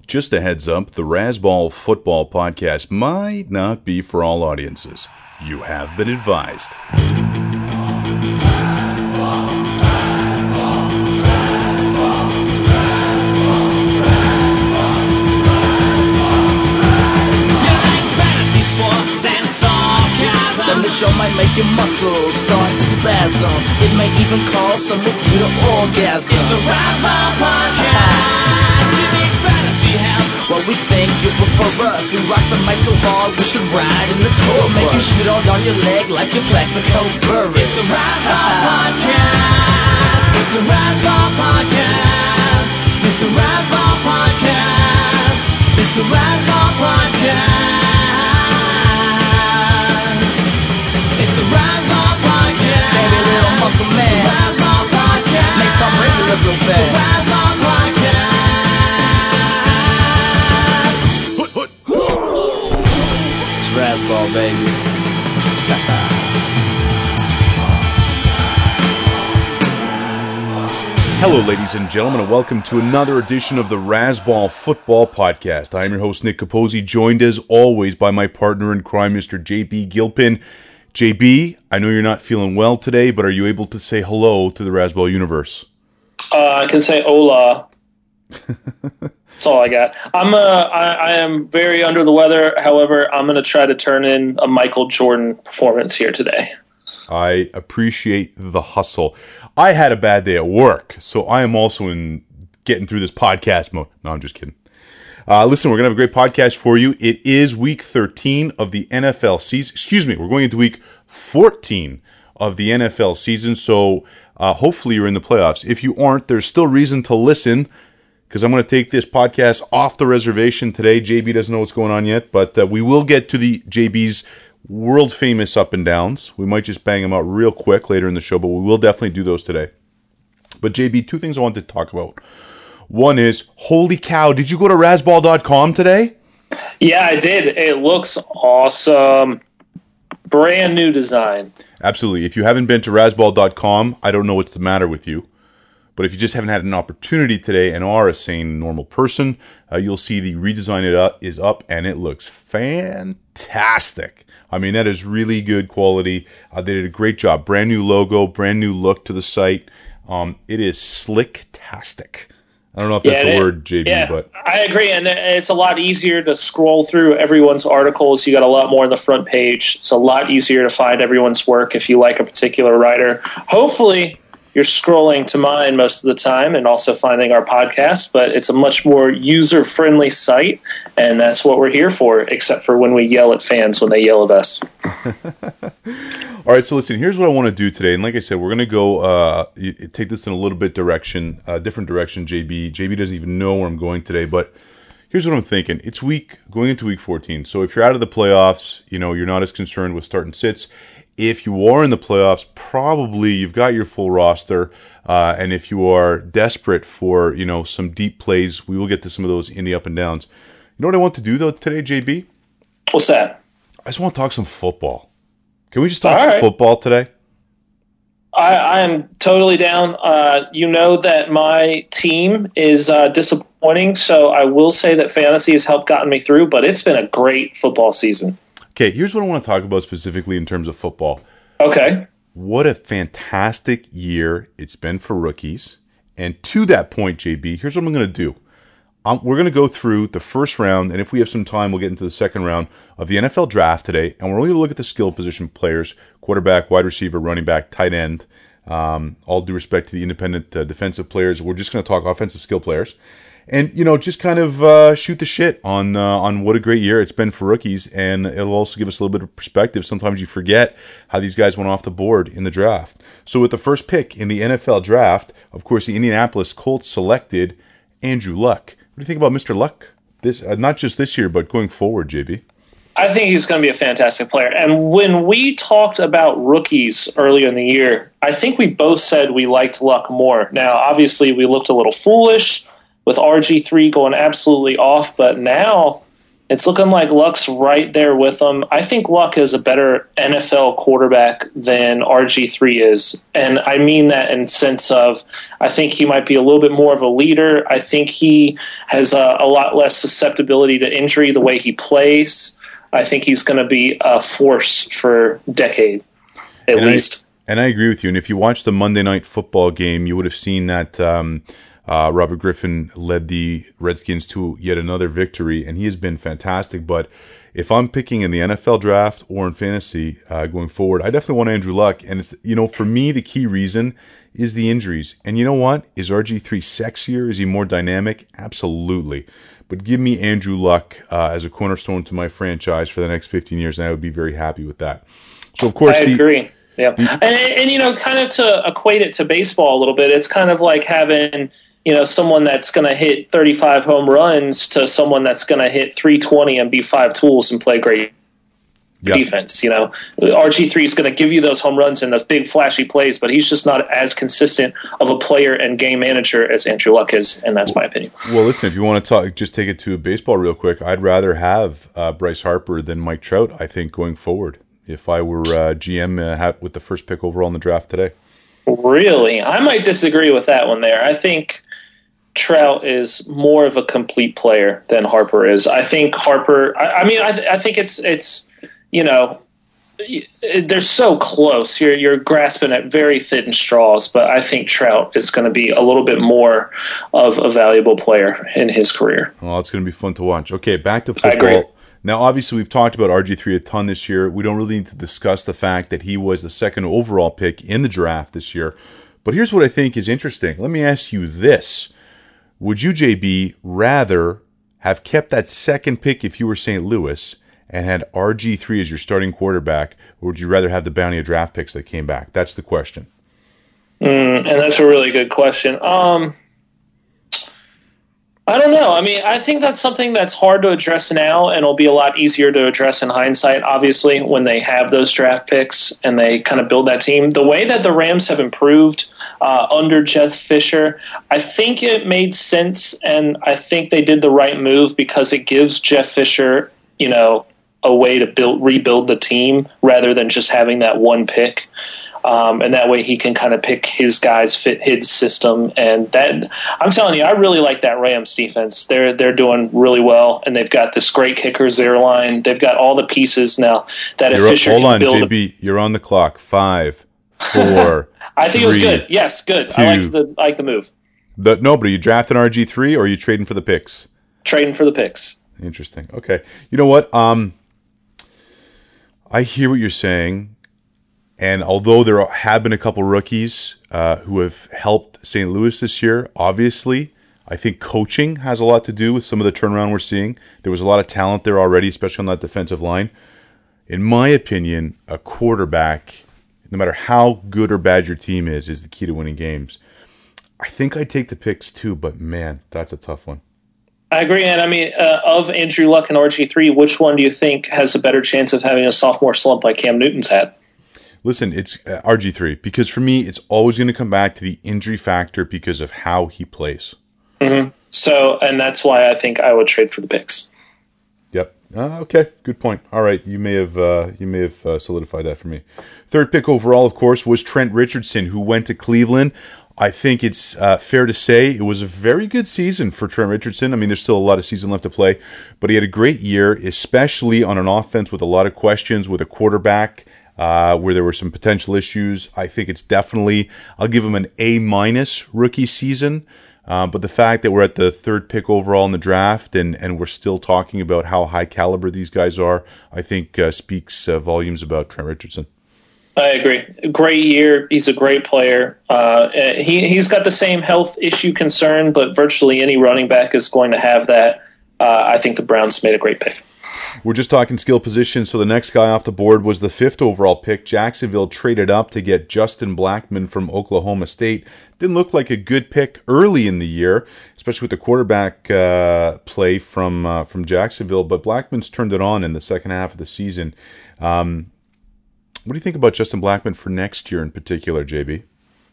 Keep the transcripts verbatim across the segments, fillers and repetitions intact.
Just a heads up, the Razzball Football Podcast might not be for all audiences. You have been advised. Then the show might make your muscles start to spasm. It may even cause some of you to orgasm. It's a Razzball Podcast. You need fantasy help? Well, we think you prefer us. We rock the mic so hard we should ride in the tour. Make you shoot all down your leg like your Plaxico Burress. It's a Razzball Podcast. It's a Razzball Podcast. It's a Razzball Podcast. It's a Razzball Podcast. Baby, little muscle man. Make some regulars real fast. It's Razzball, baby. Hello, ladies and gentlemen, and welcome to another edition of the Razzball Football Podcast. I am your host, Nick Capozzi, joined as always by my partner in crime, Mister J B Gilpin. J B, I know you're not feeling well today, but are you able to say hello to the Razzball universe? Uh, I can say hola. That's all I got. I'm uh, I, I am very under the weather. However, I'm going to try to turn in a Michael Jordan performance here today. I appreciate the hustle. I had a bad day at work, so I am also in getting through this podcast mode. No, I'm just kidding. Uh, listen, we're going to have a great podcast for you. It is week thirteen of the N F L season. Excuse me, we're going into week fourteen of the N F L season, so uh, hopefully you're in the playoffs. If you aren't, there's still reason to listen, because I'm going to take this podcast off the reservation today. J B doesn't know what's going on yet, but uh, we will get to the J B's world-famous up and downs. We might just bang them out real quick later in the show, but we will definitely do those today. But J B, two things I wanted to talk about. One is, holy cow, did you go to razzball dot com today? Yeah, I did. It looks awesome. Brand new design. Absolutely. If you haven't been to razzball dot com, I don't know what's the matter with you. But if you just haven't had an opportunity today and are a sane, normal person, uh, you'll see the redesign it up, is up, and it looks fantastic. I mean, that is really good quality. Uh, they did a great job. Brand new logo, brand new look to the site. Um, it is slick-tastic. I don't know if that's yeah, a word, J B, yeah, but I agree, and it's a lot easier to scroll through everyone's articles. You got a lot more on the front page. It's a lot easier to find everyone's work if you like a particular writer. Hopefully, you're scrolling to mine most of the time and also finding our podcast, but it's a much more user-friendly site, and that's what we're here for, except for when we yell at fans when they yell at us. All right, so listen, here's what I want to do today. And like I said, we're going to go uh, take this in a little bit direction, uh, different direction, J B. J B doesn't even know where I'm going today, but here's what I'm thinking. It's week, going into week fourteen. So if you're out of the playoffs, you know, you're not as concerned with starting sits. If you are in the playoffs, probably you've got your full roster. Uh, and if you are desperate for, you know, some deep plays, we will get to some of those in the up and downs. You know what I want to do, though, today, J B? What's that? I just want to talk some football. Can we just talk right. football today? I, I am totally down. Uh, you know that my team is uh, disappointing, so I will say that fantasy has helped gotten me through, but it's been a great football season. Okay, here's what I want to talk about specifically in terms of football. Okay. What a fantastic year it's been for rookies. And to that point, J B, here's what I'm going to do. Um, we're going to go through the first round, and if we have some time, we'll get into the second round of the N F L draft today, and we're only going to look at the skill position players, quarterback, wide receiver, running back, tight end, um, all due respect to the independent uh, defensive players. We're just going to talk offensive skill players, and, you know, just kind of uh, shoot the shit on, uh, on what a great year it's been for rookies, and it'll also give us a little bit of perspective. Sometimes you forget how these guys went off the board in the draft. So with the first pick in the N F L draft, of course, the Indianapolis Colts selected Andrew Luck. What do you think about Mister Luck? This uh, not just this year, but going forward, J B? I think he's going to be a fantastic player. And when we talked about rookies earlier in the year, I think we both said we liked Luck more. Now, obviously, we looked a little foolish with R G three going absolutely off, but now It's looking like Luck's right there with them. I think Luck is a better N F L quarterback than R G three is. And I mean that in the sense of I think he might be a little bit more of a leader. I think he has a, a lot less susceptibility to injury the way he plays. I think he's going to be a force for a decade, at and least. I, and I agree with you. And if you watch the Monday Night Football game, you would have seen that um, – Uh, Robert Griffin led the Redskins to yet another victory, and he has been fantastic. But if I'm picking in the N F L draft or in fantasy uh, going forward, I definitely want Andrew Luck. And it's, you know, for me, the key reason is the injuries. And you know what? Is R G three sexier? Is he more dynamic? Absolutely. But give me Andrew Luck uh, as a cornerstone to my franchise for the next fifteen years, and I would be very happy with that. So, of course, I the, agree. Yeah, and, and you know, kind of to equate it to baseball a little bit, it's kind of like having, you know, someone that's going to hit thirty-five home runs to someone that's going to hit three twenty and be five tools and play great yeah. defense. You know, R G three is going to give you those home runs and those big flashy plays, but he's just not as consistent of a player and game manager as Andrew Luck is, and that's my opinion. Well, listen, if you want to talk, just take it to baseball real quick. I'd rather have uh, Bryce Harper than Mike Trout, I think, going forward. If I were uh, G M uh, with the first pick overall in the draft today. Really? I might disagree with that one there. I think Trout is more of a complete player than Harper is. I think Harper, I, I mean, I, th- I think it's, it's, you know, they're so close. You're, you're grasping at very thin straws, but I think Trout is going to be a little bit more of a valuable player in his career. Well, it's going to be fun to watch. Okay, back to I agree. football. Now, obviously, we've talked about R G three a ton this year. We don't really need to discuss the fact that he was the second overall pick in the draft this year. But here's what I think is interesting. Let me ask you this. Would you, J B, rather have kept that second pick if you were Saint Louis and had R G three as your starting quarterback, or would you rather have the bounty of draft picks that came back? That's the question. Mm, and that's a really good question. Um, I don't know. I mean, I think that's something that's hard to address now, and it'll be a lot easier to address in hindsight, obviously, when they have those draft picks and they kind of build that team. The way that the Rams have improved uh, under Jeff Fisher, I think it made sense, and I think they did the right move because it gives Jeff Fisher, you know, a way to build rebuild the team rather than just having that one pick. Um, and that way he can kind of pick his guys, fit his system. And that, I'm telling you, I really like that Rams defense. They're they're doing really well, and they've got this great kicker, zero line. They've got all the pieces now that if You're Fisher up, hold can on, build J B. A, you're on the clock. Five, four. I think three, it was good. Yes, good. two. I like the I like the move. The, no, but are you drafting R G three or are you trading for the picks? Trading for the picks. Interesting. Okay. You know what? Um, I hear what you're saying. And although there have been a couple rookies uh, who have helped Saint Louis this year, obviously, I think coaching has a lot to do with some of the turnaround we're seeing. There was a lot of talent there already, especially on that defensive line. In my opinion, a quarterback, no matter how good or bad your team is, is the key to winning games. I think I'd take the picks too, but man, that's a tough one. I agree, and I mean, uh, of Andrew Luck and R G three, which one do you think has a better chance of having a sophomore slump like Cam Newton's had? Listen, it's uh, R G three, because for me, it's always going to come back to the injury factor because of how he plays. Mm-hmm. So, and that's why I think I would trade for the picks. Yep. Uh, okay, good point. All right, you may have uh, you may have uh, solidified that for me. Third pick overall, of course, was Trent Richardson, who went to Cleveland. I think it's uh, fair to say it was a very good season for Trent Richardson. I mean, there's still a lot of season left to play, but he had a great year, especially on an offense with a lot of questions, with a quarterback uh, where there were some potential issues. I think it's definitely, I'll give him an A minus rookie season. Uh, but the fact that we're at the third pick overall in the draft and, and we're still talking about how high caliber these guys are, I think uh, speaks uh, volumes about Trent Richardson. I agree. Great year. He's a great player. Uh, he, he's got the same health issue concern, but virtually any running back is going to have that. Uh, I think the Browns made a great pick. We're just talking skill position, so the next guy off the board was the fifth overall pick. Jacksonville traded up to get Justin Blackmon from Oklahoma State. Didn't look like a good pick early in the year, especially with the quarterback uh, play from uh, from Jacksonville, but Blackmon's turned it on in the second half of the season. Um, what do you think about Justin Blackmon for next year in particular, J B?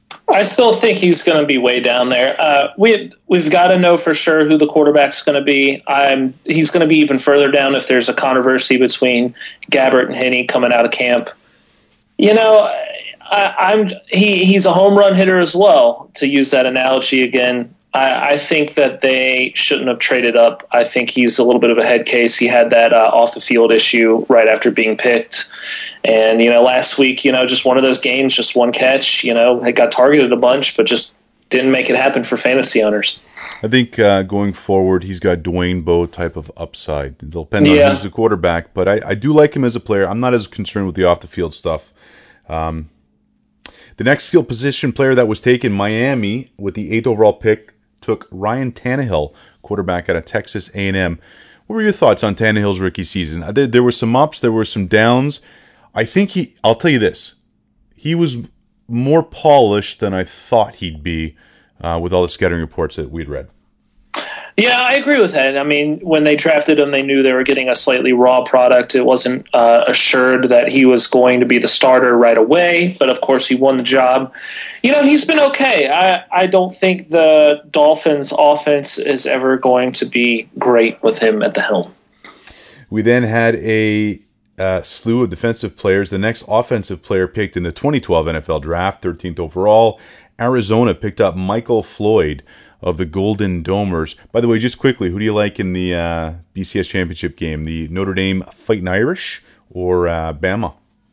I still think he's going to be way down there. Uh, we we've got to know for sure who the quarterback's going to be. I'm he's going to be even further down if there's a controversy between Gabbert and Henne coming out of camp. You know, I, I'm he he's a home run hitter as well. To use that analogy again, I, I think that they shouldn't have traded up. I think he's a little bit of a head case. He had that uh, off the field issue right after being picked. And, you know, last week, you know, just one of those games, just one catch, you know, it got targeted a bunch, but just didn't make it happen for fantasy owners. I think uh, going forward, he's got Dwayne Bowe type of upside. It'll depend Yeah. on who's the quarterback, but I, I do like him as a player. I'm not as concerned with the off-the-field stuff. Um, the next skill position player that was taken, Miami, with the eighth overall pick, took Ryan Tannehill, quarterback out of Texas A and M. What were your thoughts on Tannehill's rookie season? There, there were some ups, there were some downs. I think he, I'll tell you this, he was more polished than I thought he'd be uh, with all the scouting reports that we'd read. Yeah, I agree with that. I mean, when they drafted him, they knew they were getting a slightly raw product. It wasn't uh, assured that he was going to be the starter right away, but of course he won the job. You know, he's been okay. I, I don't think the Dolphins' offense is ever going to be great with him at the helm. We then had a uh, slew of defensive players. The next offensive player picked in the twenty twelve N F L Draft, thirteenth overall. Arizona picked up Michael Floyd of the Golden Domers. By the way, just quickly, who do you like in the uh, B C S Championship game? The Notre Dame Fighting Irish or uh, Bama?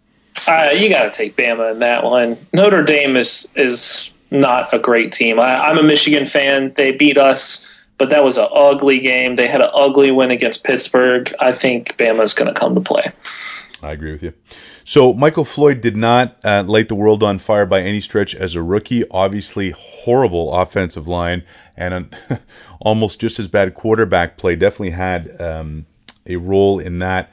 Uh, you got to take Bama in that one. Notre Dame is is not a great team. I, I'm a Michigan fan. They beat us, but that was an ugly game. They had an ugly win against Pittsburgh. I think Bama's going to come to play. I agree with you. So Michael Floyd did not uh, light the world on fire by any stretch as a rookie. Obviously, horrible offensive line and an, almost just as bad quarterback play. Definitely had um, a role in that.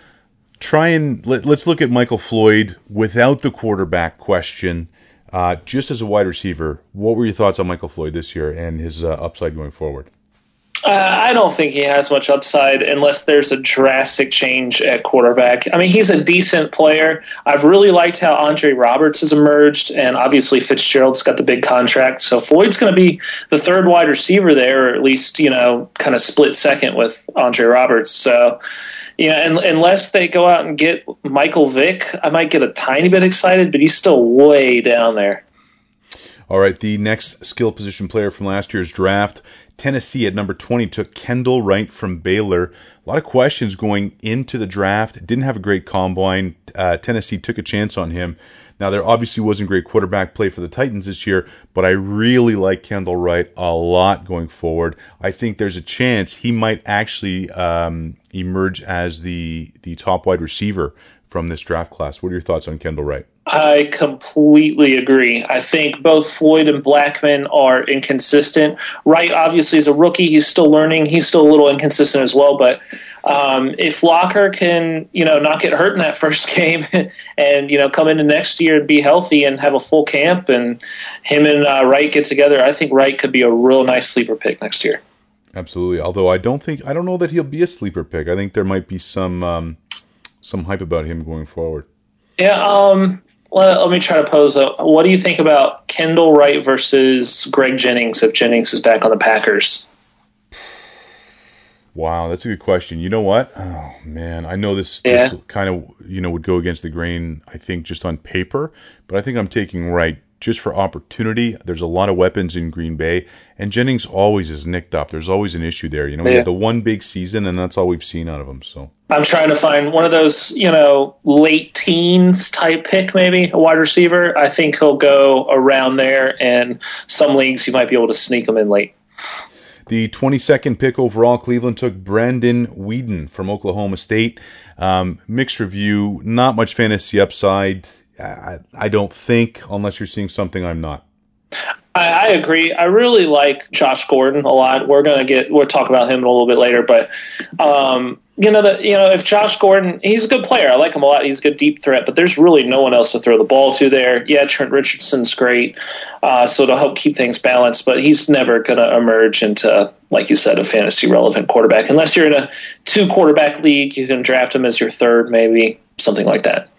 Try and let, let's look at Michael Floyd without the quarterback question. Uh, just as a wide receiver, what were your thoughts on Michael Floyd this year and his uh, upside going forward? Uh, I don't think he has much upside unless there's a drastic change at quarterback. I mean, he's a decent player. I've really liked how Andre Roberts has emerged, and obviously Fitzgerald's got the big contract. So Floyd's going to be the third wide receiver there, or at least, you know, kind of split second with Andre Roberts. So, you know, and, unless they go out and get Michael Vick, I might get a tiny bit excited, but he's still way down there. All right, the next skill position player from last year's draft, Tennessee at number twenty took Kendall Wright from Baylor. A lot of questions going into the draft. Didn't have a great combine. Uh, Tennessee took a chance on him. Now, there obviously wasn't great quarterback play for the Titans this year, but I really like Kendall Wright a lot going forward. I think there's a chance he might actually um, emerge as the, the top wide receiver from this draft class. What are your thoughts on Kendall Wright? I completely agree. I think both Floyd and Blackman are inconsistent. Wright, obviously, is a rookie. He's still learning. He's still a little inconsistent as well. But um, if Locker can, you know, not get hurt in that first game and, you know, come into next year and be healthy and have a full camp and him and uh, Wright get together, I think Wright could be a real nice sleeper pick next year. Absolutely. Although I don't think, I don't know that he'll be a sleeper pick. I think there might be some, um, some hype about him going forward. Yeah, um... Let, let me try to pose a, what do you think about Kendall Wright versus Greg Jennings if Jennings is back on the Packers? Wow, that's a good question. You know what? Oh, man, I know this, Yeah. this kind of, you know, would go against the grain, I think, just on paper, but I think I'm taking Wright just for opportunity. There's a lot of weapons in Green Bay, and Jennings always is nicked up. There's always an issue there. You know, we Yeah. had the one big season, and that's all we've seen out of him, so. I'm trying to find one of those, you know, late teens type pick, maybe a wide receiver. I think he'll go around there, and some leagues you might be able to sneak him in late. The twenty-second pick overall, Cleveland took Brandon Weeden from Oklahoma State. Um, mixed review, not much fantasy upside. I, I don't think, unless you're seeing something I'm not. I, I agree. I really like Josh Gordon a lot. We're gonna get we'll talk about him a little bit later, but um, you know that you know if Josh Gordon, he's a good player. I like him a lot. He's a good deep threat, but there's really no one else to throw the ball to there. Yeah, Trent Richardson's great, uh, so to help keep things balanced, but he's never gonna emerge into, like you said, a fantasy relevant quarterback unless you're in a two quarterback league. You can draft him as your third, maybe something like that.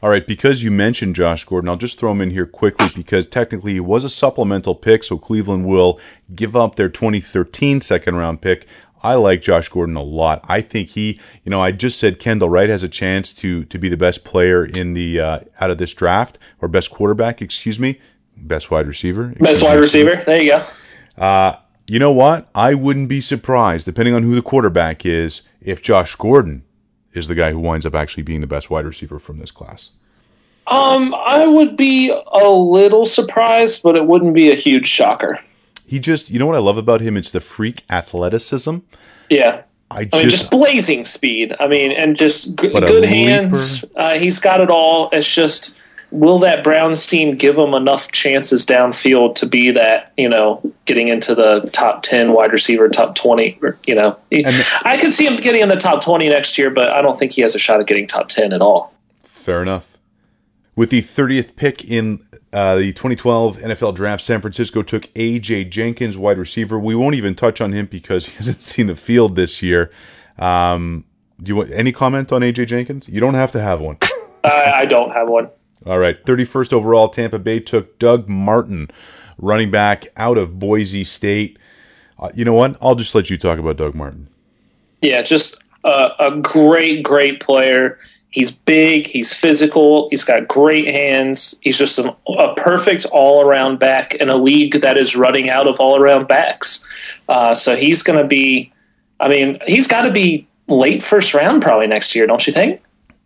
All right, because you mentioned Josh Gordon, I'll just throw him in here quickly because technically he was a supplemental pick, so Cleveland will give up their twenty thirteen second-round pick. I like Josh Gordon a lot. I think he, you know, I just said Kendall Wright has a chance to to be the best player in the uh, out of this draft, or best quarterback, excuse me, best wide receiver. Best wide receiver. There you go. Uh, you know what? I wouldn't be surprised, depending on who the quarterback is, if Josh Gordon is the guy who winds up actually being the best wide receiver from this class. Um, I would be a little surprised, but it wouldn't be a huge shocker. He just, you know what I love about him? It's the freak athleticism. Yeah. I, I just, mean, just blazing speed. I mean, and just g- But a good leaper. hands. Uh, he's got it all. It's just, will that Browns team give him enough chances downfield to be that, you know, getting into the top ten wide receiver, top twenty, or, you know. He, And- I could see him getting in the top twenty next year, but I don't think he has a shot at getting top ten at all. Fair enough. With the thirtieth pick in uh, the twenty twelve N F L Draft, San Francisco took A J Jenkins, wide receiver. We won't even touch on him because he hasn't seen the field this year. Um, do you want any comment on A J Jenkins? You don't have to have one. I, I don't have one. All right, thirty-first overall, Tampa Bay took Doug Martin, running back out of Boise State. Uh, you know what? I'll just let you talk about Doug Martin. Yeah, just a, a great, great player. He's big. He's physical. He's got great hands. He's just an, a perfect all-around back in a league that is running out of all-around backs. Uh, so he's going to be – I mean, he's got to be late first round probably next year, don't you think?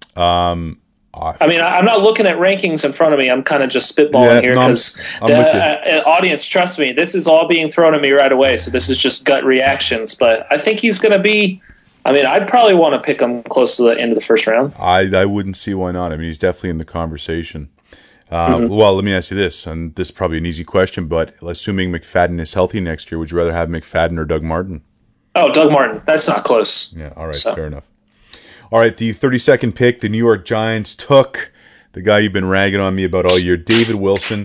Um, I, I mean, I, I'm not looking at rankings in front of me. I'm kind of just spitballing Yeah, here no, I'm- because I'm the with you. uh, audience, trust me, this is all being thrown at me right away. So this is just gut reactions. But I think he's going to be – I mean, I'd probably want to pick him close to the end of the first round. I, I wouldn't see why not. I mean, he's definitely in the conversation. Uh, Mm-hmm. Well, let me ask you this, and this is probably an easy question, but assuming McFadden is healthy next year, would you rather have McFadden or Doug Martin? Oh, Doug Martin. That's not close. Yeah, all right, So- fair enough. All right, the thirty-second pick, the New York Giants took the guy you've been ragging on me about all year, David Wilson.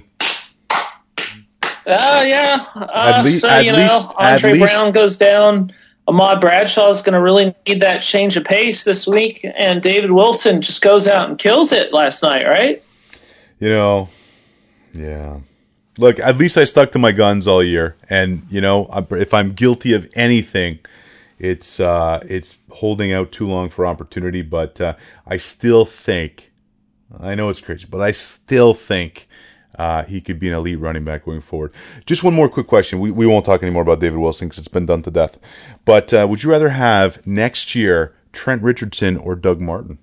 Uh, yeah. Uh, At lea- so, at you know, least- at Andre least- Brown goes down. Ahmad Bradshaw is going to really need that change of pace this week. And David Wilson just goes out and kills it last night, right? You know, yeah. Look, at least I stuck to my guns all year, and you know, I'm- if I'm guilty of anything, it's uh, it's holding out too long for opportunity. But uh, I still think, I know it's crazy, but I still think uh, he could be an elite running back going forward. Just one more quick question. We we won't talk anymore about David Wilson because it's been done to death. But uh, would you rather have next year Trent Richardson or Doug Martin?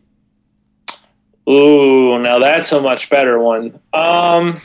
Ooh, now that's a much better one. Um,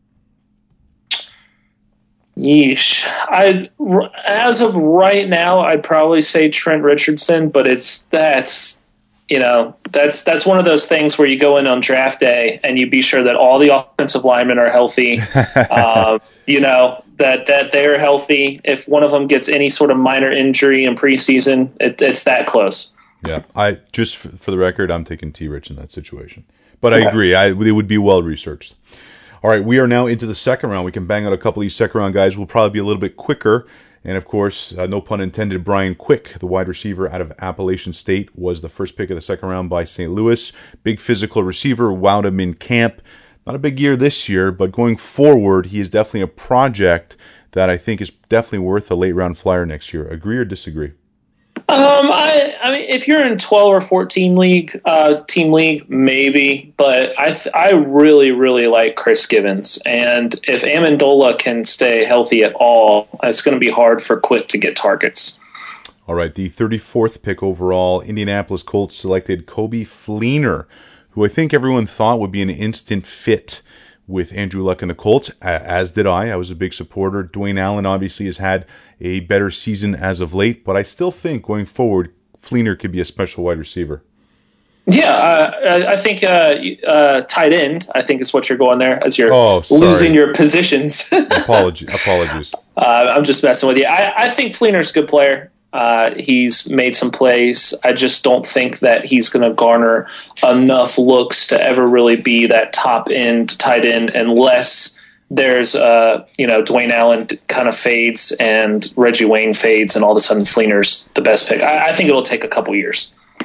yeesh. I, as of right now, I'd probably say Trent Richardson, but it's that's you know that's that's one of those things where you go in on draft day and you be sure that all the offensive linemen are healthy. um, you know that that they're healthy. If one of them gets any sort of minor injury in preseason, it, it's that close. Yeah, I just f- for the record, I'm taking T. Rich in that situation. But I Okay. agree, I it would be well researched. All right, we are now into the second round. We can bang out a couple of these second round guys. We'll probably be a little bit quicker. And of course, uh, no pun intended, Brian Quick, the wide receiver out of Appalachian State, was the first pick of the second round by Saint Louis. Big physical receiver, wowed him in camp. Not a big year this year, but going forward, he is definitely a project that I think is definitely worth a late round flyer next year. Agree or disagree? Um, I, I mean, if you're in twelve or fourteen league, uh, team league, maybe, but I, th- I really, really like Chris Givens, and if Amendola can stay healthy at all, it's going to be hard for Quick to get targets. All right, the thirty-fourth pick overall, Indianapolis Colts selected Kobe Fleener, who I think everyone thought would be an instant fit with Andrew Luck and the Colts, as did I. I was a big supporter. Dwayne Allen obviously has had a better season as of late, but I still think going forward, Fleener could be a special wide receiver. Yeah, uh, I I think uh, uh, tight end, I think is what you're going there as you're Oh, sorry. losing your positions. Apology, apologies. Uh, I'm just messing with you. I, I think Fleener's a good player. Uh, he's made some plays. I just don't think that he's going to garner enough looks to ever really be that top end tight end unless there's, uh, you know, Dwayne Allen kind of fades and Reggie Wayne fades and all of a sudden Fleener's the best pick. I, I think it'll take a couple years.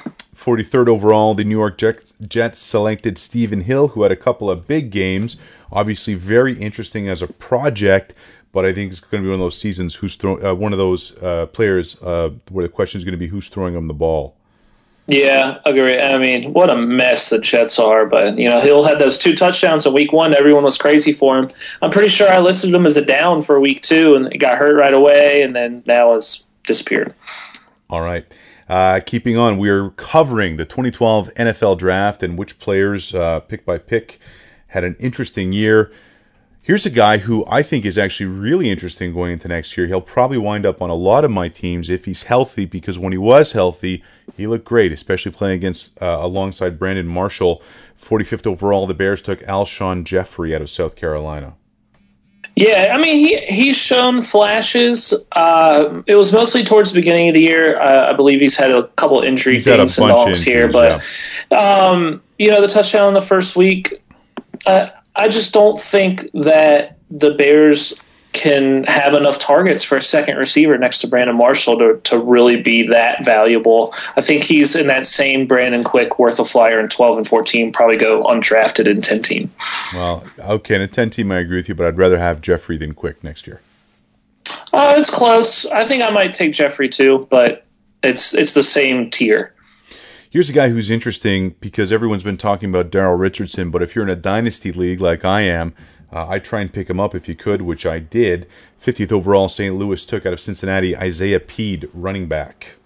forty-third overall, the New York Jets, Jets selected Stephen Hill, who had a couple of big games. Obviously, very interesting as a project, but I think it's going to be one of those seasons who's throw, uh, one of those uh, players uh, where the question is going to be who's throwing him the ball. Yeah, agree. I mean, what a mess the Jets are. But, you know, Hill had those two touchdowns in week one. Everyone was crazy for him. I'm pretty sure I listed him as a down for week two, and he got hurt right away, and then now has disappeared. All right. Uh, keeping on, we're covering the twenty twelve N F L Draft and which players, uh, pick by pick, had an interesting year. Here's a guy who I think is actually really interesting going into next year. He'll probably wind up on a lot of my teams if he's healthy, because when he was healthy, he looked great, especially playing against uh, alongside Brandon Marshall. forty-fifth overall, the Bears took Alshon Jeffrey out of South Carolina. Yeah, I mean, he he's shown flashes. Uh, it was mostly towards the beginning of the year. Uh, I believe he's had a couple injury he's things and dongs here. But, yeah. um, you know, the touchdown in the first week, uh, I just don't think that the Bears can have enough targets for a second receiver next to Brandon Marshall to, to really be that valuable. I think he's in that same Brandon Quick worth a flyer in twelve and fourteen, probably go undrafted in ten team. Well, okay, in a ten team I agree with you, but I'd rather have Jeffrey than Quick next year. Uh, it's close. I think I might take Jeffrey too, but it's it's the same tier. Here's a guy who's interesting because everyone's been talking about Daryl Richardson, but if you're in a dynasty league like I am, Uh, I try and pick him up if you could, which I did. fiftieth overall, Saint Louis took out of Cincinnati Isaiah Pead, running back.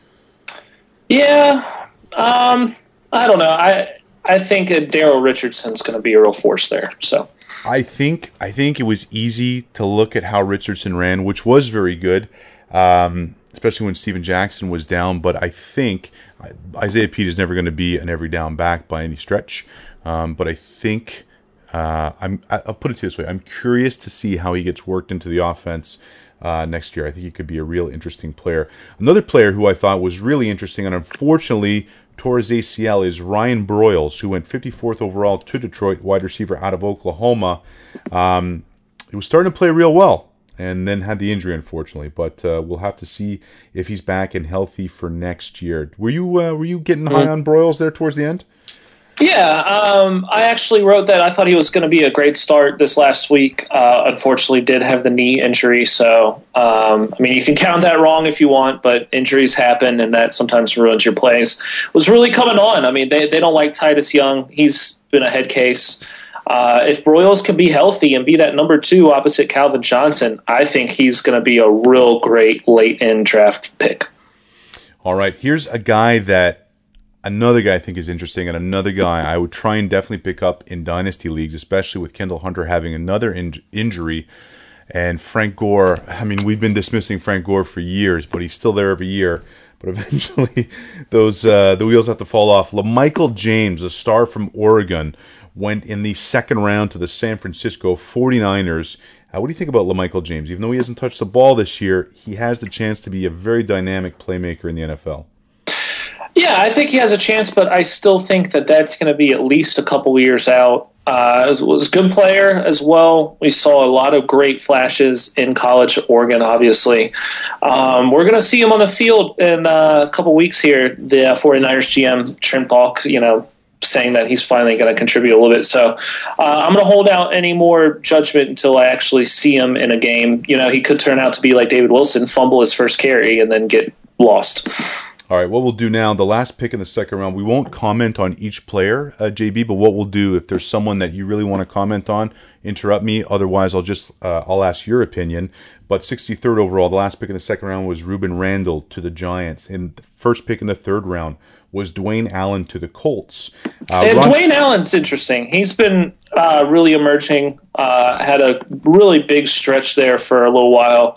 Yeah, um, I don't know. I I think uh, Daryl Richardson's going to be a real force there. So I think I think it was easy to look at how Richardson ran, which was very good, um, especially when Steven Jackson was down. But I think Isaiah Pead is never going to be an every down back by any stretch. Um, but I think. Uh, I'm, I'll put it this way. I'm curious to see how he gets worked into the offense uh, next year. I think he could be a real interesting player. Another player who I thought was really interesting and unfortunately tore his A C L is Ryan Broyles, who went fifty-fourth overall to Detroit, wide receiver out of Oklahoma. Um, he was starting to play real well and then had the injury, unfortunately. But uh, we'll have to see if he's back and healthy for next year. Were you uh, were you getting high on Broyles there towards the end? Yeah, um, I actually wrote that I thought he was going to be a great start this last week. Uh, unfortunately, did have the knee injury. So, um, I mean, you can count that wrong if you want, but injuries happen, and that sometimes ruins your plays. Was really coming on. I mean, they, they don't like Titus Young. He's been a head case. Uh, if Broyles can be healthy and be that number two opposite Calvin Johnson, I think he's going to be a real great late-in draft pick. All right, here's a guy that Another guy I think is interesting, and another guy I would try and definitely pick up in dynasty leagues, especially with Kendall Hunter having another in- injury. And Frank Gore, I mean, we've been dismissing Frank Gore for years, but he's still there every year. But eventually, those uh, the wheels have to fall off. LaMichael James, a star from Oregon, went in the second round to the San Francisco forty-niners. Uh, what do you think about LaMichael James? Even though he hasn't touched the ball this year, he has the chance to be a very dynamic playmaker in the N F L. Yeah, I think he has a chance, but I still think that that's going to be at least a couple years out. Uh, was a good player as well. We saw a lot of great flashes in college at Oregon, obviously. Um, we're going to see him on the field in uh, a couple weeks here. The forty-niners G M, Trent Baalk, you know, saying that he's finally going to contribute a little bit. So uh, I'm going to hold out any more judgment until I actually see him in a game. You know, he could turn out to be like David Wilson, fumble his first carry, and then get lost. All right, what we'll do now, the last pick in the second round, we won't comment on each player, uh, J B, but what we'll do, if there's someone that you really want to comment on, interrupt me. Otherwise, I'll just uh, I'll ask your opinion. But sixty-third overall, the last pick in the second round was Ruben Randall to the Giants. And the first pick in the third round was Dwayne Allen to the Colts. Uh, and Ron- Dwayne Allen's interesting. He's been uh, really emerging, uh, had a really big stretch there for a little while.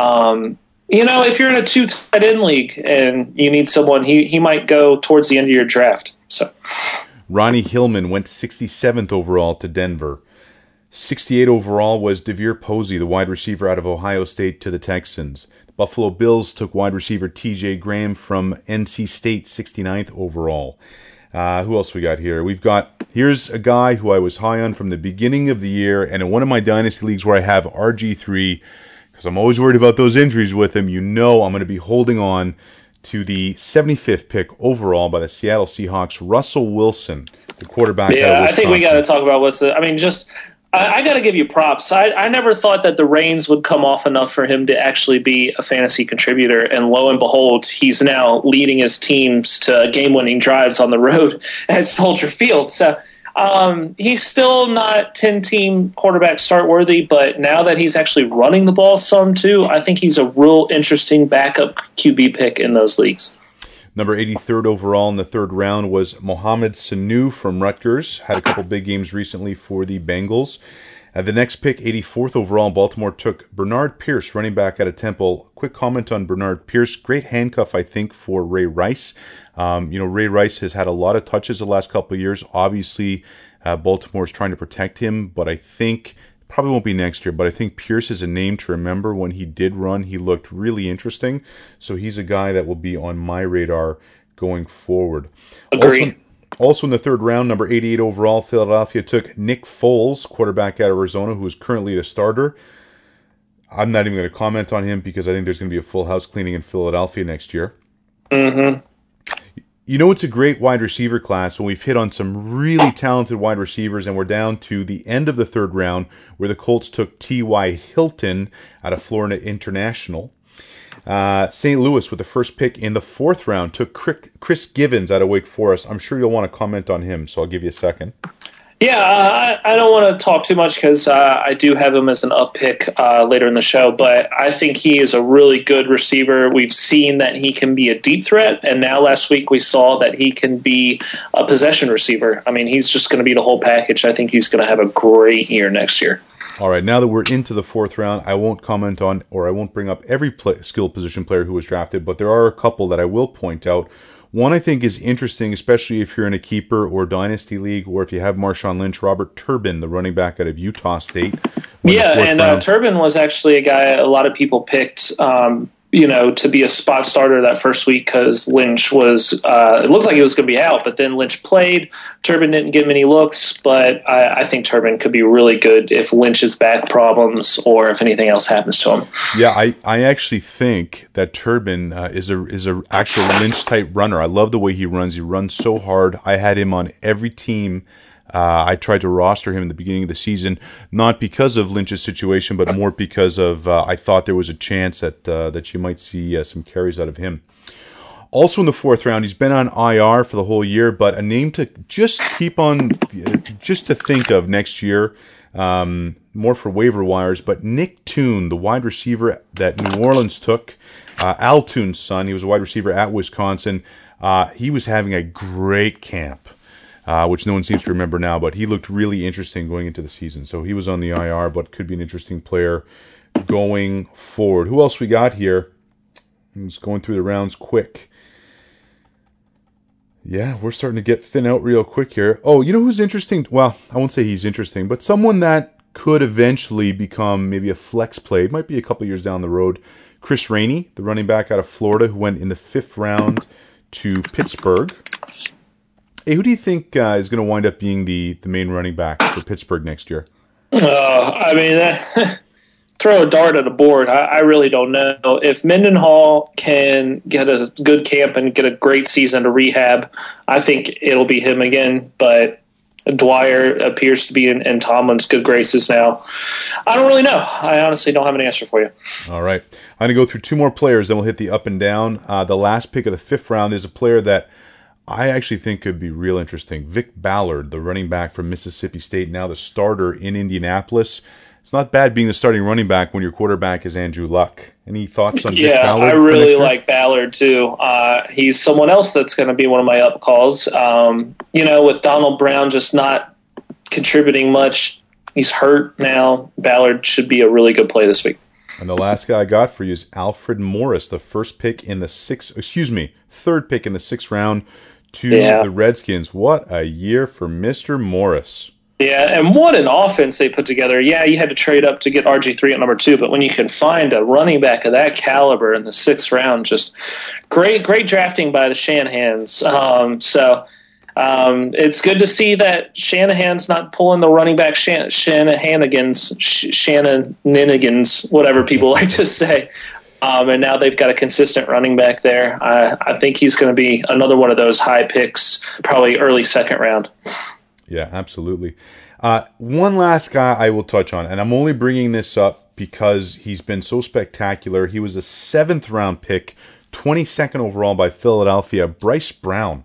Um You know, if you're in a two tight end league and you need someone, he he might go towards the end of your draft. So, Ronnie Hillman went sixty-seventh overall to Denver. sixty-eight overall was Devere Posey, the wide receiver out of Ohio State, to the Texans. The Buffalo Bills took wide receiver T J Graham from N C State, sixty-ninth overall. Uh, who else we got here? We've got, here's a guy who I was high on from the beginning of the year, and in one of my dynasty leagues where I have R G three, because I'm always worried about those injuries with him, you know I'm going to be holding on to the seventy-fifth pick overall by the Seattle Seahawks, Russell Wilson, the quarterback. Yeah, I think we got to talk about what's the. I mean, just I, I got to give you props. I, I never thought that the reins would come off enough for him to actually be a fantasy contributor, and lo and behold, he's now leading his teams to game-winning drives on the road at Soldier Field. So. Um, he's still not ten-team quarterback start worthy, but now that he's actually running the ball some too, I think he's a real interesting backup Q B pick in those leagues. Number eighty-third overall in the third round was Mohamed Sanu from Rutgers. Had a couple big games recently for the Bengals. At the next pick, eighty-fourth overall, Baltimore took Bernard Pierce, running back out of Temple. Quick comment on Bernard Pierce. Great handcuff, I think, for Ray Rice. Um, you know, Ray Rice has had a lot of touches the last couple of years. Obviously, uh, Baltimore is trying to protect him, but I think, probably won't be next year, but I think Pierce is a name to remember. When he did run, he looked really interesting. So he's a guy that will be on my radar going forward. Agreed. Also, also in the third round, number eighty-eight overall, Philadelphia took Nick Foles, quarterback out of Arizona, who is currently the starter. I'm not even going to comment on him because I think there's going to be a full house cleaning in Philadelphia next year. Mm-hmm. You know, it's a great wide receiver class when we've hit on some really talented wide receivers, and we're down to the end of the third round where the Colts took T Y. Hilton out of Florida International. Uh, Saint Louis, with the first pick in the fourth round, took Chris Givens out of Wake Forest. I'm sure you'll want to comment on him, so I'll give you a second. Yeah, uh, I, I don't want to talk too much because uh, I do have him as an up pick uh, later in the show, but I think he is a really good receiver. We've seen that he can be a deep threat, and now last week we saw that he can be a possession receiver. I mean, he's just going to be the whole package. I think he's going to have a great year next year. All right, now that we're into the fourth round, I won't comment on, or I won't bring up every play, skill position player who was drafted, but there are a couple that I will point out. One I think is interesting, especially if you're in a keeper or dynasty league, or if you have Marshawn Lynch. Robert Turbin, the running back out of Utah State. Yeah, and uh, Turbin was actually a guy a lot of people picked, um, you know, to be a spot starter that first week because Lynch was, uh, it looked like he was going to be out, but then Lynch played. Turbin didn't get many looks, but I, I think Turbin could be really good if Lynch's back problems or if anything else happens to him. Yeah, I, I actually think that Turbin uh, is a is a actual Lynch type runner. I love the way he runs. He runs so hard. I had him on every team. Uh, I tried to roster him in the beginning of the season, not because of Lynch's situation, but more because of uh, I thought there was a chance that uh, that you might see uh, some carries out of him. Also in the fourth round, he's been on I R for the whole year, but a name to just keep on, just to think of next year, um, more for waiver wires. But Nick Toon, the wide receiver that New Orleans took, uh, Al Toon's son, he was a wide receiver at Wisconsin. Uh, he was having a great camp. Uh, which no one seems to remember now, but he looked really interesting going into the season. So he was on the I R, but could be an interesting player going forward. Who else we got here? I'm just going through the rounds quick. Yeah, we're starting to get thin out real quick here. Oh, you know who's interesting? Well, I won't say he's interesting, but someone that could eventually become maybe a flex play. It might be a couple years down the road. Chris Rainey, the running back out of Florida, who went in the fifth round to Pittsburgh. Hey, who do you think uh, is going to wind up being the, the main running back for Pittsburgh next year? Uh, I mean, uh, throw a dart at a board. I, I really don't know. If Mendenhall can get a good camp and get a great season to rehab, I think it'll be him again. But Dwyer appears to be in, in Tomlin's good graces now. I don't really know. I honestly don't have an answer for you. All right. I'm going to go through two more players, then we'll hit the up and down. Uh, the last pick of the fifth round is a player that I actually think could be real interesting. Vic Ballard, the running back from Mississippi State, now the starter in Indianapolis. It's not bad being the starting running back when your quarterback is Andrew Luck. Any thoughts on yeah, Vic Ballard? Yeah, I really like Ballard, too. Uh, he's someone else that's going to be one of my up calls. Um, you know, with Donald Brown just not contributing much, he's hurt now. Ballard should be a really good play this week. And the last guy I got for you is Alfred Morris, the first pick in the sixth, excuse me, third pick in the sixth round to yeah. the Redskins. What a year for Mister Morris. Yeah, and what an offense they put together. Yeah, you had to trade up to get R G three at number two, but when you can find a running back of that caliber in the sixth round, just great, great drafting by the Shanahans. Um, so um, it's good to see that Shanahan's not pulling the running back Shan- Shanahanigans, Sh- Shanahanigans, whatever people like to say. Um, and now they've got a consistent running back there. I, I think he's going to be another one of those high picks, probably early second round. Yeah, absolutely. Uh, one last guy I will touch on, and I'm only bringing this up because he's been so spectacular. He was a seventh round pick, twenty-second overall by Philadelphia, Bryce Brown.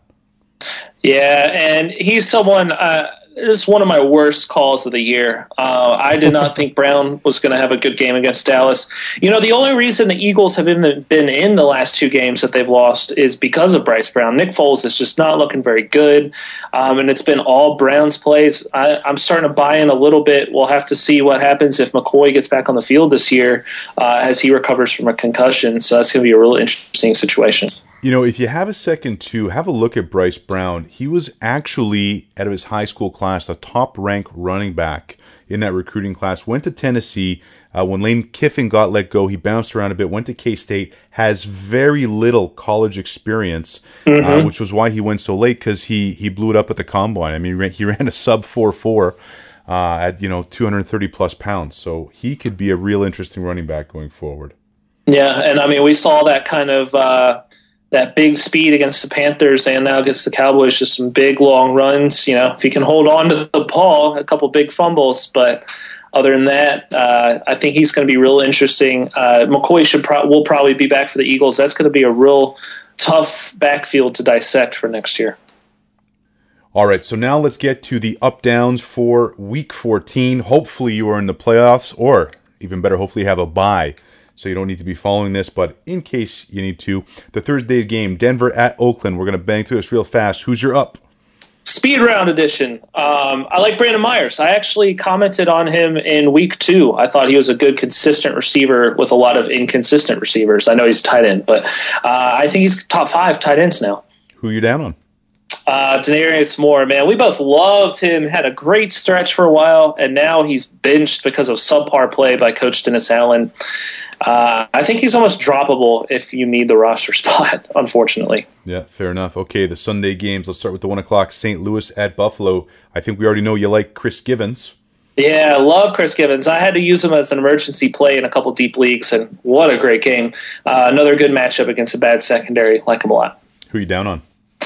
Yeah, and he's someone, uh, this is one of my worst calls of the year. Uh, I did not think Brown was going to have a good game against Dallas. You know, the only reason the Eagles have been, been in the last two games that they've lost is because of Bryce Brown. Nick Foles is just not looking very good, um, and it's been all Brown's plays. I, I'm starting to buy in a little bit. We'll have to see what happens if McCoy gets back on the field this year uh, as he recovers from a concussion. So that's going to be a really interesting situation. You know, if you have a second to have a look at Bryce Brown, he was actually, out of his high school class, the top-ranked running back in that recruiting class. Went to Tennessee. Uh, when Lane Kiffin got let go, he bounced around a bit, went to K-State, has very little college experience, mm-hmm. uh, which was why he went so late, because he, he blew it up at the combine. I mean, he ran, he ran a sub four four uh, at, you know, two hundred thirty plus pounds. So he could be a real interesting running back going forward. Yeah, and I mean, we saw that kind of... Uh, that big speed against the Panthers and now against the Cowboys, just some big, long runs. You know, if he can hold on to the ball, a couple big fumbles. But other than that, uh, I think he's going to be real interesting. Uh, McCoy should pro- will probably be back for the Eagles. That's going to be a real tough backfield to dissect for next year. All right, so now let's get to the up-downs for Week fourteen. Hopefully you are in the playoffs, or even better, hopefully you have a bye. So you don't need to be following this, but in case you need to, the Thursday game, Denver at Oakland. We're going to bang through this real fast. Who's your up? Speed round edition. Um, I like Brandon Myers. I actually commented on him in week two. I thought he was a good, consistent receiver with a lot of inconsistent receivers. I know he's tight end, but uh, I think he's top five tight ends now. Who are you down on? Uh, Denarius Moore, man, we both loved him, had a great stretch for a while, and now he's benched because of subpar play by Coach Dennis Allen. Uh, I think he's almost droppable if you need the roster spot, unfortunately. Yeah, fair enough. Okay, the Sunday games. Let's start with the one o'clock, Saint Louis at Buffalo. I think we already know you like Chris Givens. Yeah, I love Chris Givens. I had to use him as an emergency play in a couple deep leagues, and what a great game. Uh, another good matchup against a bad secondary. Like him a lot. Who are you down on?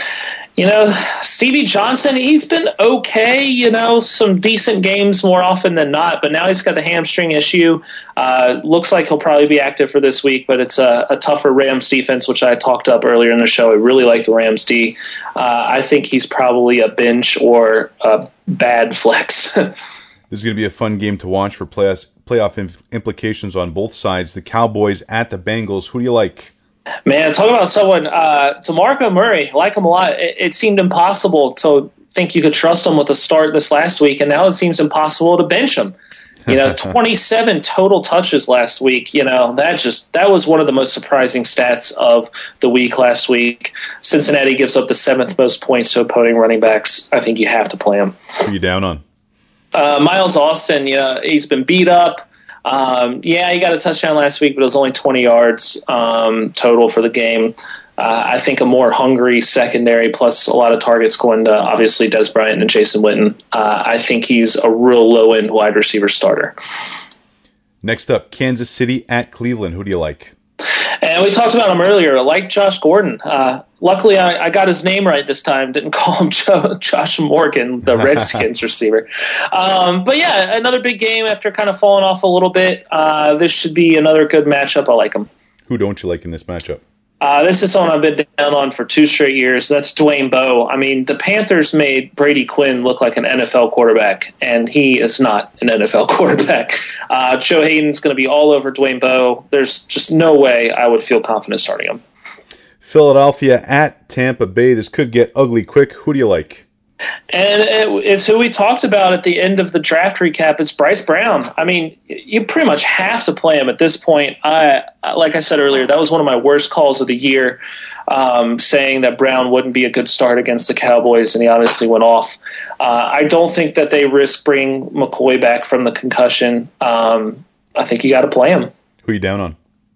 You know, Stevie Johnson, he's been okay, you know, some decent games more often than not, but now he's got the hamstring issue. Uh, looks like he'll probably be active for this week, but it's a, a tougher Rams defense, which I talked up earlier in the show. I really like the Rams D. Uh, I think he's probably a bench or a bad flex. This is going to be a fun game to watch for playoff, playoff implications on both sides. The Cowboys at the Bengals. Who do you like? Man, talk about someone, uh, DeMarco Murray, like him a lot. It, it seemed impossible to think you could trust him with a start this last week, and now it seems impossible to bench him. You know, twenty-seven total touches last week. You know, that just that was one of the most surprising stats of the week last week. Cincinnati gives up the seventh most points to opposing running backs. I think you have to play him. Who are you down on? Uh, Miles Austin, you know, he's been beat up. Um, yeah, he got a touchdown last week, but it was only twenty yards um, total for the game. Uh, I think a more hungry secondary plus a lot of targets going to obviously Des Bryant and Jason Witten. Uh, I think he's a real low-end wide receiver starter. Next up, Kansas City at Cleveland. Who do you like? And we talked about him earlier. I like Josh Gordon. Uh, luckily, I, I got his name right this time. Didn't call him jo- Josh Morgan, the Redskins receiver. Um, but yeah, another big game after kind of falling off a little bit. Uh, this should be another good matchup. I like him. Who don't you like in this matchup? Uh, this is someone I've been down on for two straight years. That's Dwayne Bowe. I mean, the Panthers made Brady Quinn look like an N F L quarterback, and he is not an N F L quarterback. Uh, Joe Hayden's going to be all over Dwayne Bowe. There's just no way I would feel confident starting him. Philadelphia at Tampa Bay. This could get ugly quick. Who do you like? And it, it's who we talked about at the end of the draft recap. It's Bryce Brown. I mean, you pretty much have to play him at this point. I, like I said earlier, that was one of my worst calls of the year, um, saying that Brown wouldn't be a good start against the Cowboys, and he obviously went off. Uh, I don't think that they risk bringing McCoy back from the concussion. Um, I think you got to play him. Who are you down on?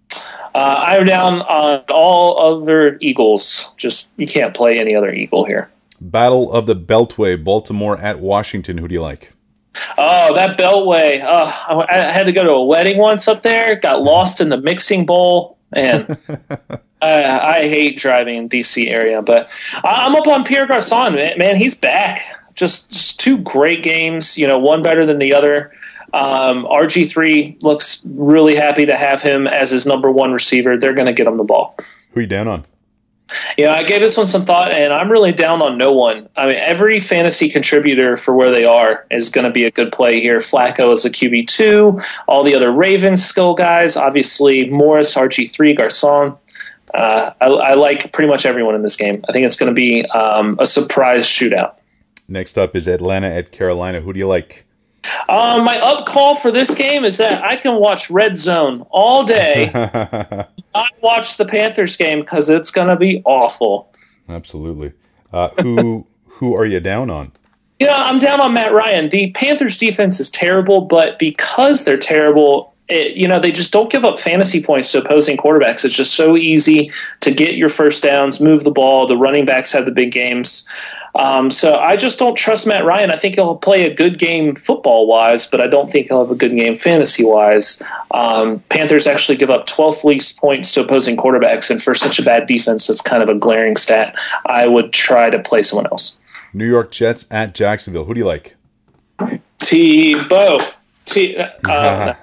Uh, I'm down on all other Eagles. Just you can't play any other Eagle here. Battle of the Beltway, Baltimore at Washington. Who do you like? Oh, that Beltway. Uh, I had to go to a wedding once up there. Got lost in the mixing bowl. Man, I, I hate driving in D C area, but I'm up on Pierre Garçon, man. Man, he's back. Just, just two great games, you know, one better than the other. Um, R G three looks really happy to have him as his number one receiver. They're going to get him the ball. Who are you down on? Yeah, I gave this one some thought, and I'm really down on no one. I mean, every fantasy contributor for where they are is going to be a good play here. Flacco is a Q B two. All the other Ravens skill guys, obviously Morris, R G three, Garçon. Uh, I, I like pretty much everyone in this game. I think it's going to be um, a surprise shootout. Next up is Atlanta at Carolina. Who do you like? Um, my up call for this game is that I can watch Red Zone all day. Not watch the Panthers game because it's going to be awful. Absolutely. Uh, who who are you down on? You know, I'm down on Matt Ryan. The Panthers defense is terrible, but because they're terrible, it, you know, they just don't give up fantasy points to opposing quarterbacks. It's just so easy to get your first downs, move the ball. The running backs have the big games. Um, so I just don't trust Matt Ryan. I think he'll play a good game football-wise, but I don't think he'll have a good game fantasy-wise. Um, Panthers actually give up twelfth least points to opposing quarterbacks, and for such a bad defense, it's kind of a glaring stat. I would try to play someone else. New York Jets at Jacksonville. Who do you like? Tebow. T- uh,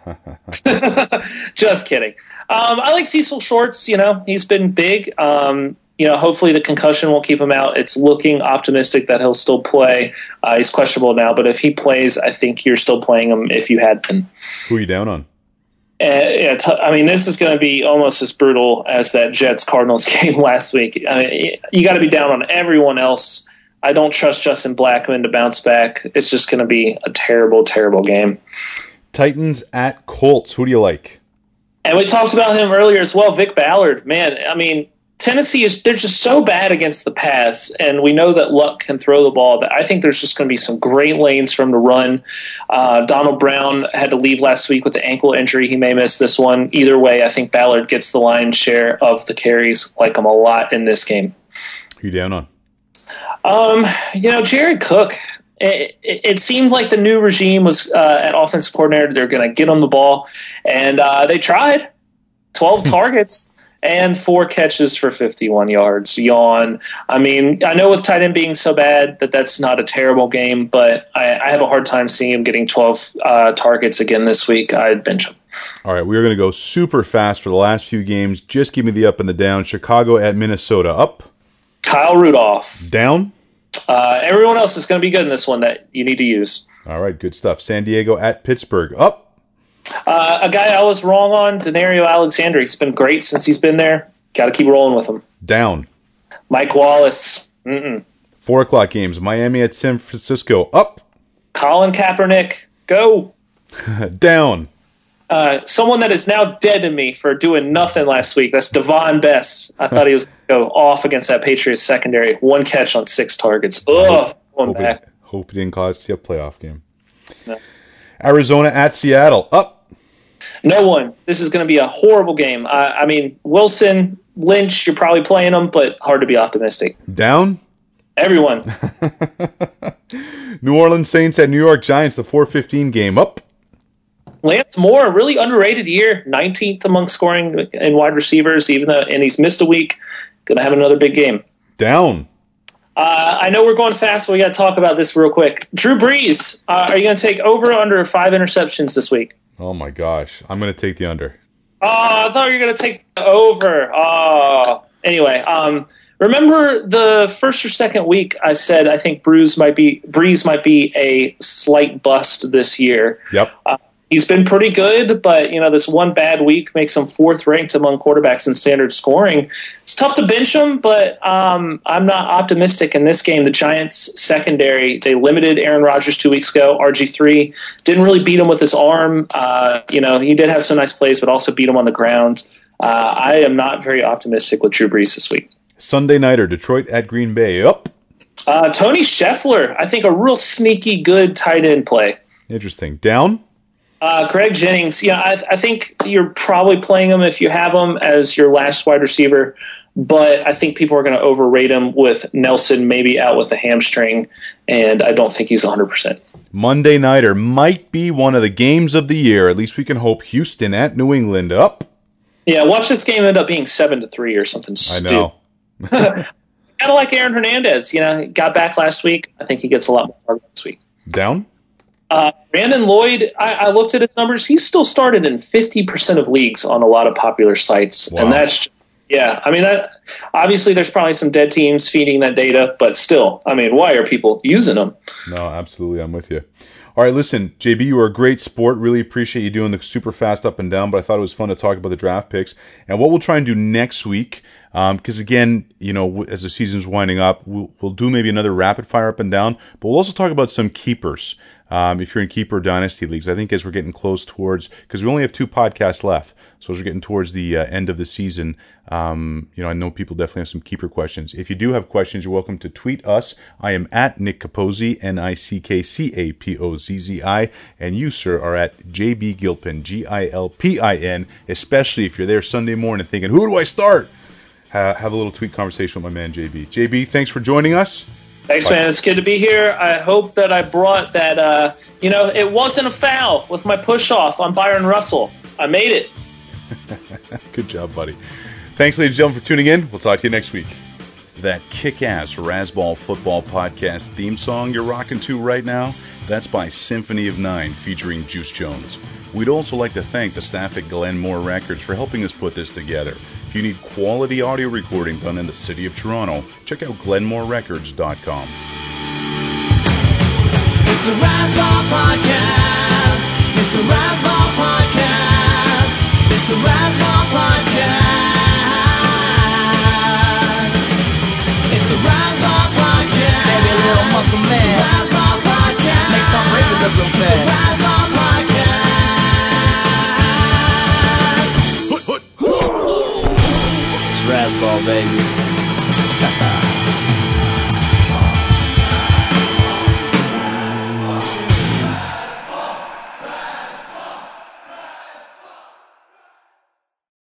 just kidding. Um, I like Cecil Shorts. You know, he's been big. Um, You know, hopefully the concussion won't keep him out. It's looking optimistic that he'll still play. Uh, he's questionable now, but if he plays, I think you're still playing him if you had been. Who are you down on? Uh, yeah, t- I mean, this is going to be almost as brutal as that Jets-Cardinals game last week. I mean, you got to be down on everyone else. I don't trust Justin Blackmon to bounce back. It's just going to be a terrible, terrible game. Titans at Colts. Who do you like? And we talked about him earlier as well, Vic Ballard. Man, I mean, Tennessee is they're just so bad against the pass, and we know that Luck can throw the ball. That I think there's just going to be some great lanes for him to run. Uh, Donald Brown had to leave last week with the ankle injury. He may miss this one. Either way, I think Ballard gets the lion's share of the carries. Like him a lot in this game. Who you down on? Um, you know, Jared Cook. It, it, it seemed like the new regime was uh, at offensive coordinator. They're going to get him the ball, and uh, they tried. twelve targets. And four catches for fifty-one yards. Yawn. I mean, I know with tight end being so bad that that's not a terrible game, but I, I have a hard time seeing him getting twelve uh, targets again this week. I'd bench him. All right, we're going to go super fast for the last few games. Just give me the up and the down. Chicago at Minnesota. Up. Kyle Rudolph. Down. Uh, everyone else is going to be good in this one that you need to use. All right, good stuff. San Diego at Pittsburgh. Up. Uh, a guy I was wrong on, Denario Alexander. He's been great since he's been there. Got to keep rolling with him. Down. Mike Wallace. Mm-mm. Four o'clock games. Miami at San Francisco. Up. Colin Kaepernick. Go. Down. Uh, someone that is now dead to me for doing nothing last week. That's Devon Bess. I thought he was going to go off against that Patriots secondary. One catch on six targets. Ugh. Going hope back. It, hope it didn't cost you a playoff game. No. Arizona at Seattle. Up. No one. This is going to be a horrible game. I, I mean, Wilson, Lynch, you're probably playing them, but hard to be optimistic. Down? Everyone. New Orleans Saints at New York Giants, the four fifteen game. Up. Lance Moore, really underrated year. nineteenth among scoring and wide receivers, even though, and he's missed a week. Going to have another big game. Down. Uh, I know we're going fast, so we got to talk about this real quick. Drew Brees, uh, are you going to take over or under five interceptions this week? Oh, my gosh. I'm going to take the under. Oh, I thought you were going to take the over. Oh. Anyway, um, remember the first or second week I said I think Brees might be, Brees might be a slight bust this year. Yep. Uh, he's been pretty good, but you know this one bad week makes him fourth ranked among quarterbacks in standard scoring. It's tough to bench him, but um, I'm not optimistic in this game. The Giants secondary, they limited Aaron Rodgers two weeks ago. R G three didn't really beat him with his arm. Uh, you know he did have some nice plays, but also beat him on the ground. Uh, I am not very optimistic with Drew Brees this week. Sunday nighter, Detroit at Green Bay. Up. Uh, Tony Scheffler, I think a real sneaky good tight end play. Interesting. Down. Uh, Greg Jennings, yeah, I, I think you're probably playing him if you have him as your last wide receiver, but I think people are going to overrate him with Nelson maybe out with a hamstring, and I don't think he's one hundred percent. Monday nighter might be one of the games of the year. At least we can hope. Houston at New England. Up. Yeah, watch this game end up being seven to three or something stupid. I know. Kind of like Aaron Hernandez. You know, got back last week. I think he gets a lot more targets this week. Down? Uh, Brandon Lloyd, I, I looked at his numbers. He's still started in fifty percent of leagues on a lot of popular sites. Wow. And that's, yeah, I mean, that obviously there's probably some dead teams feeding that data, but still, I mean, why are people using them? No, absolutely. I'm with you. All right, listen, J B, you were a great sport. Really appreciate you doing the super fast up and down, but I thought it was fun to talk about the draft picks. And what we'll try and do next week, because um, again, you know, as the season's winding up, we'll, we'll do maybe another rapid fire up and down, but we'll also talk about some keepers. Um, if you're in keeper dynasty leagues, I think as we're getting close towards, because we only have two podcasts left, so as we're getting towards the uh, end of the season, um, you know, I know people definitely have some keeper questions. If you do have questions, you're welcome to tweet us. I am at Nick Capozzi, N I C K C A P O Z Z I, and you, sir, are at J B Gilpin, G I L P I N, especially if you're there Sunday morning thinking, who do I start? Ha- have a little tweet conversation with my man, J B. J B, thanks for joining us. Thanks, man. It's good to be here. I hope that I brought that, uh, you know, it wasn't a foul with my push-off on Byron Russell. I made it. Good job, buddy. Thanks, ladies and gentlemen, for tuning in. We'll talk to you next week. That kick-ass Razzball Football Podcast theme song you're rocking to right now, that's by Symphony of Nine featuring Juice Jones. We'd also like to thank the staff at Glenmore Records for helping us put this together. If you need quality audio recording done in the city of Toronto, check out glenmore records dot com. It's the Razzball Podcast. It's the Razzball Podcast. It's the Razzball Podcast. It's the Razzball Podcast. Baby, little muscle man. It's the Razzball Podcast. Make some regulars look bad. It's the Razzball Podcast. It's Razzball, baby.